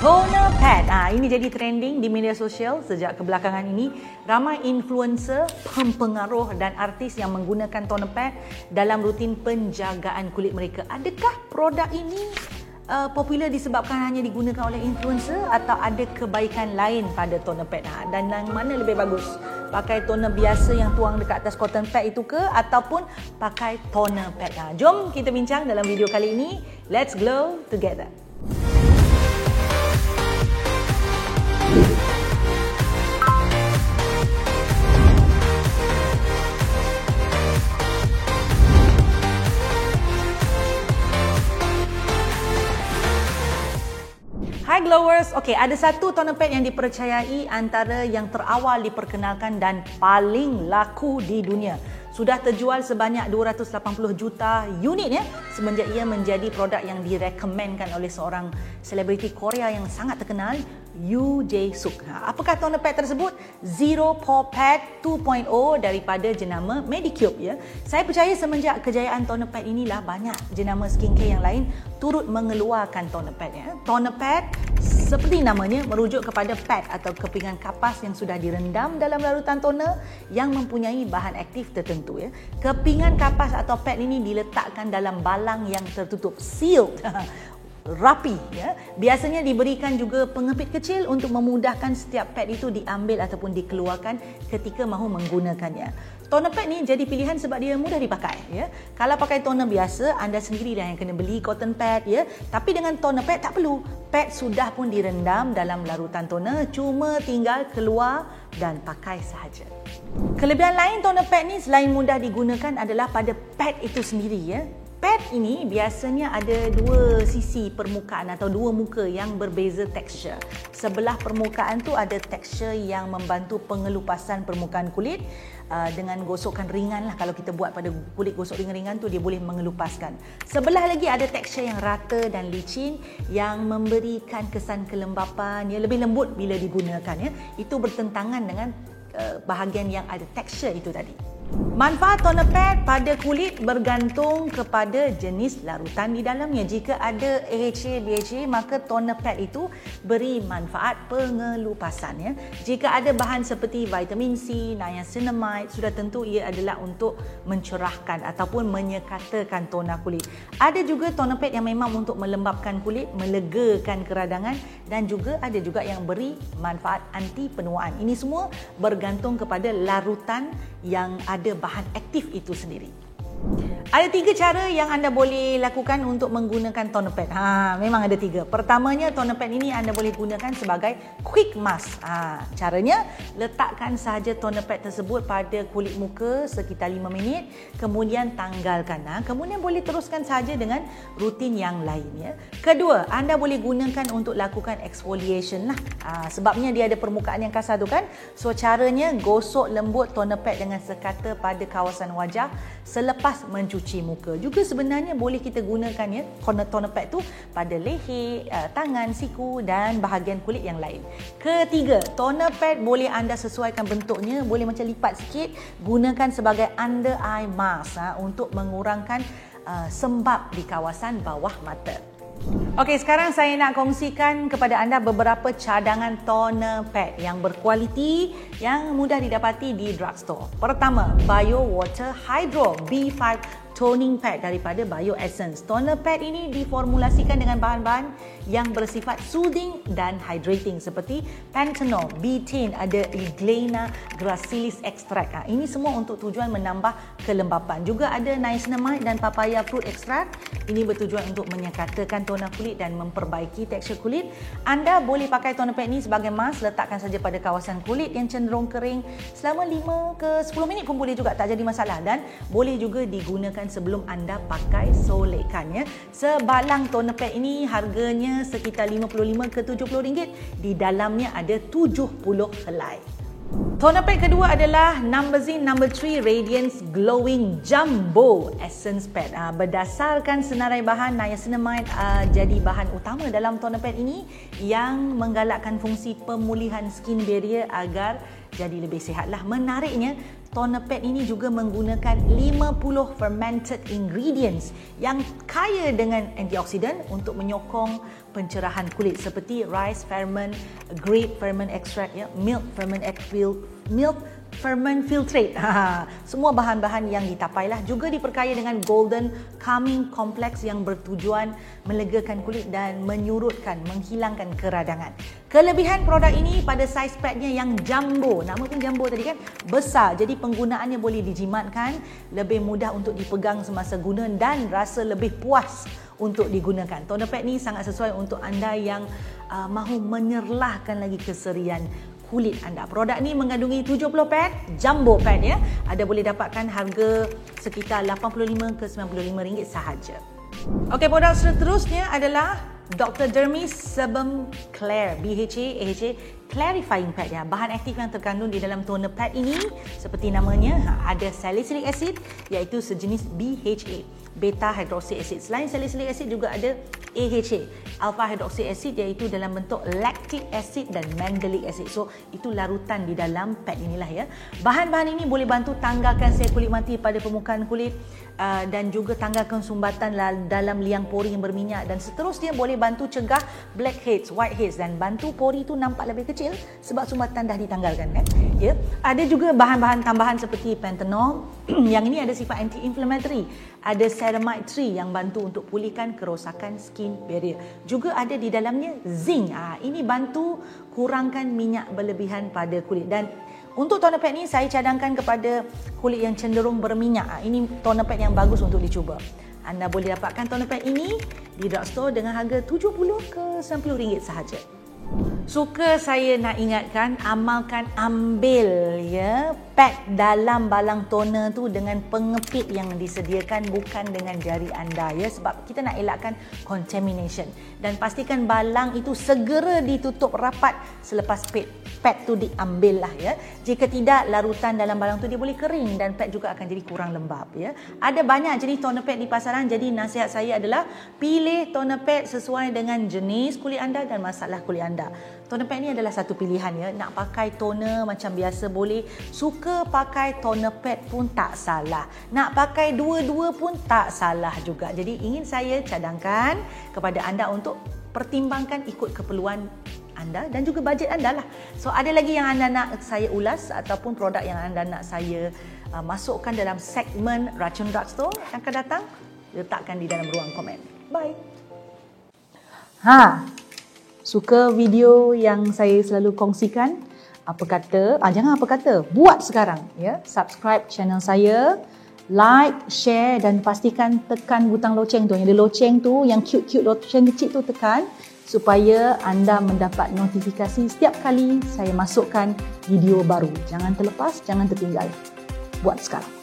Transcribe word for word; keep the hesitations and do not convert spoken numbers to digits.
Toner pad. Ah, ini jadi trending di media sosial sejak kebelakangan ini. Ramai influencer, pempengaruh dan artis yang menggunakan toner pad dalam rutin penjagaan kulit mereka. Adakah produk ini uh, popular disebabkan hanya digunakan oleh influencer atau ada kebaikan lain pada toner pad? Ha, dan yang mana lebih bagus? Pakai toner biasa yang tuang dekat atas cotton pad itu ke ataupun pakai toner pad? Ha, jom kita bincang dalam video kali ini. Let's glow together. Hi Glowers, okey, ada satu toner pad yang dipercayai antara yang terawal diperkenalkan dan paling laku di dunia. Sudah terjual sebanyak dua ratus lapan puluh juta unit ya, semenjak ia menjadi produk yang direkomendkan oleh seorang selebriti Korea yang sangat terkenal, Yoo Jae-suk. Ha, apakah toner pad tersebut? Zero Pore Pad dua titik kosong daripada jenama Medicube ya. Saya percaya semenjak kejayaan toner pad inilah banyak jenama skincare yang lain turut mengeluarkan toner pad ya. Toner pad seperti namanya merujuk kepada pad atau kepingan kapas yang sudah direndam dalam larutan toner yang mempunyai bahan aktif tertentu ya. Kepingan kapas atau pad ini diletakkan dalam balang yang tertutup, sealed. Rapi ya. Biasanya diberikan juga pengepit kecil untuk memudahkan setiap pad itu diambil ataupun dikeluarkan ketika mahu menggunakannya. Toner pad ni jadi pilihan sebab dia mudah dipakai ya. Kalau pakai toner biasa, anda sendirilah yang kena beli cotton pad ya. Tapi dengan toner pad tak perlu. Pad sudah pun direndam dalam larutan toner, cuma tinggal keluar dan pakai sahaja. Kelebihan lain toner pad ni selain mudah digunakan adalah pada pad itu sendiri ya. Pad ini biasanya ada dua sisi permukaan atau dua muka yang berbeza tekstur. Sebelah permukaan tu ada tekstur yang membantu pengelupasan permukaan kulit uh, dengan gosokkan ringan lah. Kalau kita buat pada kulit gosok ringan-ringan tu, dia boleh mengelupaskan. Sebelah lagi ada tekstur yang rata dan licin yang memberikan kesan kelembapan, ya, lebih lembut bila digunakan ya. Itu bertentangan dengan uh, bahagian yang ada tekstur itu tadi. Manfaat toner pad pada kulit bergantung kepada jenis larutan di dalamnya. Jika ada A H A, B H A, maka toner pad itu beri manfaat pengelupasan ya. Jika ada bahan seperti vitamin C, niacinamide, sudah tentu ia adalah untuk mencerahkan ataupun menyekatakan toner kulit. Ada juga toner pad yang memang untuk melembabkan kulit, melegakan keradangan, dan juga ada juga yang beri manfaat anti penuaan. Ini semua bergantung kepada larutan yang ada bahan aktif itu sendiri. Ada tiga cara yang anda boleh lakukan untuk menggunakan toner pad. Ha, memang ada tiga. Pertamanya, toner pad ini anda boleh gunakan sebagai quick mask. Ha, caranya, letakkan sahaja toner pad tersebut pada kulit muka sekitar lima minit, kemudian tanggalkan. Ha, kemudian boleh teruskan sahaja dengan rutin yang lain. Ya. Kedua, anda boleh gunakan untuk lakukan exfoliation lah. Ha, sebabnya dia ada permukaan yang kasar tu kan. So, caranya gosok lembut toner pad dengan sekata pada kawasan wajah selepas mencuci muka. Juga sebenarnya boleh kita gunakan ya toner pad tu pada leher, uh, tangan, siku dan bahagian kulit yang lain. Ketiga, toner pad boleh anda sesuaikan bentuknya, boleh macam lipat sikit, gunakan sebagai under eye mask ha, untuk mengurangkan uh, sembab di kawasan bawah mata. Okey, sekarang saya nak kongsikan kepada anda beberapa cadangan toner pad yang berkualiti yang mudah didapati di drugstore. Pertama, Bio Water Hydro B lima Toning Pad daripada Bio Essence. Toner pad ini diformulasikan dengan bahan-bahan yang bersifat soothing dan hydrating seperti panthenol, betaine, ada Euglena gracilis extract. Ha, ini semua untuk tujuan menambah kelembapan. Juga ada niacinamide dan papaya fruit extract. Ini bertujuan untuk menyekatakan toner kulit dan memperbaiki tekstur kulit. Anda boleh pakai toner pad ini sebagai mask, letakkan saja pada kawasan kulit yang cenderung kering selama lima ke sepuluh minit pun boleh juga, tak jadi masalah, dan boleh juga digunakan sebelum anda pakai solekan ya. Sebalang toner pad ini harganya sekitar lima puluh lima ke tujuh puluh ringgit. Di dalamnya ada tujuh puluh helai. Toner pad kedua adalah Numbuzin Number three Radiance Glowing Jumbo Essence Pad. Uh, berdasarkan senarai bahan, niacinamide uh, jadi bahan utama dalam toner pad ini yang menggalakkan fungsi pemulihan skin barrier agar jadi lebih sihatlah. Menariknya, toner pad ini juga menggunakan lima puluh fermented ingredients yang kaya dengan antioksidan untuk menyokong pencerahan kulit seperti rice ferment, grape ferment extract, ya, milk ferment extract, milk ferment filtrate. Ha, semua bahan-bahan yang ditapailah juga diperkaya dengan golden calming complex yang bertujuan melegakan kulit dan menyurutkan, menghilangkan keradangan. Kelebihan produk ini pada saiz padnya yang jumbo. Nama pun jumbo tadi kan, besar. Jadi penggunaannya boleh dijimatkan, lebih mudah untuk dipegang semasa guna dan rasa lebih puas untuk digunakan. Toner pad ni sangat sesuai untuk anda yang uh, mahu menyerlahkan lagi keserian kulit anda. Produk ni mengandungi tujuh puluh pad, jumbo pad ya. Anda boleh dapatkan harga sekitar lapan puluh lima ke sembilan puluh lima ringgit sahaja. Okey, produk seterusnya adalah Doktor Dermis Sebum Clear, B H A, A H A Clarifying Pad ya. Bahan aktif yang terkandung di dalam toner pad ini seperti namanya, ada salicylic acid iaitu sejenis B H A, beta hydroxy acid. Selain salicylic acid juga ada A H A, alpha hydroxy acid, iaitu dalam bentuk lactic acid dan mandelic acid. So itu larutan di dalam pad inilah ya. Bahan-bahan ini boleh bantu tanggalkan sel kulit mati pada permukaan kulit uh, dan juga tanggalkan sumbatan dalam liang pori yang berminyak, dan seterusnya boleh bantu cegah blackheads, whiteheads, dan bantu pori itu nampak lebih kecil sebab sumbatan dah ditanggalkan kan. Ya. Ada juga bahan-bahan tambahan seperti panthenol yang ini ada sifat anti-inflammatory. Ada ceramide tree yang bantu untuk pulihkan kerosakan skin barrier. Juga ada di dalamnya zinc. Ah, ini bantu kurangkan minyak berlebihan pada kulit. Dan untuk toner pad ni saya cadangkan kepada kulit yang cenderung berminyak. Ah, ini toner pad yang bagus untuk dicuba. Anda boleh dapatkan toner pad ini di drugstore dengan harga tujuh puluh ke sembilan puluh ringgit sahaja. Suka saya nak ingatkan, amalkan ambil ya pad dalam balang toner tu dengan pengepit yang disediakan, bukan dengan jari anda ya, sebab kita nak elakkan contamination. Dan pastikan balang itu segera ditutup rapat selepas pad, pad tu diambil lah ya. Jika tidak, larutan dalam balang tu dia boleh kering dan pad juga akan jadi kurang lembab ya. Ada banyak jenis toner pad di pasaran, jadi nasihat saya adalah pilih toner pad sesuai dengan jenis kulit anda dan masalah kulit anda. Toner pad ni adalah satu pilihan ya. Nak pakai toner macam biasa boleh, suka pakai toner pad pun tak salah, nak pakai dua-dua pun tak salah juga. Jadi ingin saya cadangkan kepada anda untuk pertimbangkan ikut keperluan anda dan juga bajet anda lah. So ada lagi yang anda nak saya ulas ataupun produk yang anda nak saya uh, masukkan dalam segmen Racun Drugstore yang akan datang, letakkan di dalam ruang komen. Bye. Ha. Suka video yang saya selalu kongsikan? Apa kata? Ah, jangan apa kata. Buat sekarang ya. Subscribe channel saya, like, share dan pastikan tekan butang loceng tu. Yang ada loceng tu, yang cute-cute loceng kecil tu tekan supaya anda mendapat notifikasi setiap kali saya masukkan video baru. Jangan terlepas, jangan tertinggal. Buat sekarang.